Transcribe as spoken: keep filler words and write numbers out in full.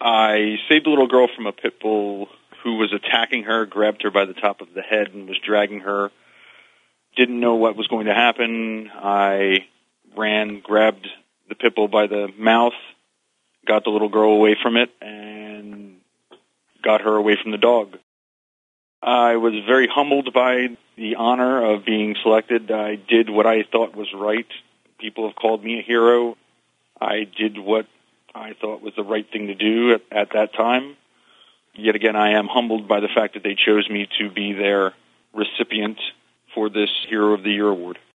I saved a little girl from a pit bull who was attacking her, grabbed her by the top of the head and was dragging her. Didn't know what was going to happen. I ran, grabbed the pit bull by the mouth, got the little girl away from it, and got her away from the dog. I was very humbled by the honor of being selected. I did what I thought was right. People have called me a hero. I did what I thought was the right thing to do at, at that time. Yet again, I am humbled by the fact that they chose me to be their recipient for this Hero of the Year award.